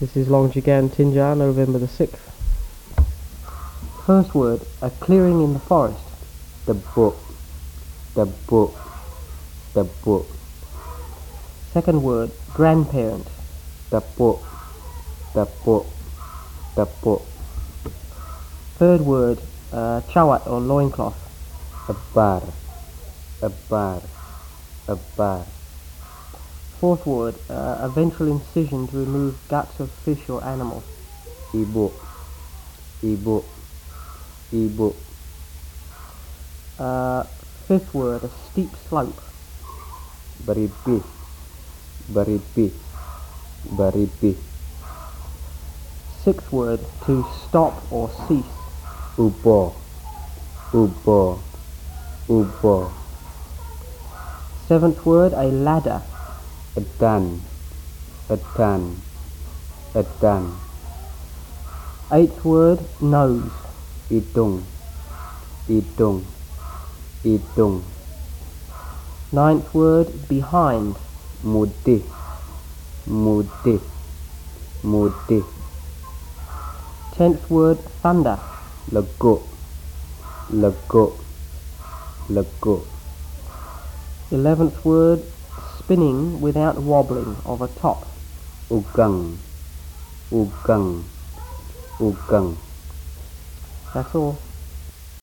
This is Longjigan Tinja, November the 6th. First word, a clearing in the forest. The book, the book, the book. Second word, grandparent. The book, the book, the book. Third word, chawat or loincloth. A bar, a bar, a bar. Fourth word, a ventral incision to remove guts of fish or animal. Ibu, ibu, ibu. Fifth word, a steep slope. Beripis, beripis, beripis. Sixth word, to stop or cease. Ubo, ubo, ubo. Seventh word, a ladder. Edan, edan, edan. Eighth word, nose. Hidung, hidung, hidung. Ninth word, behind. Mudih, mudih, mudih. 10th word, thunder. Leguk, leguk, leguk. 11th word, spinning without wobbling of a top. Ugang, ugang, ugang. That's all.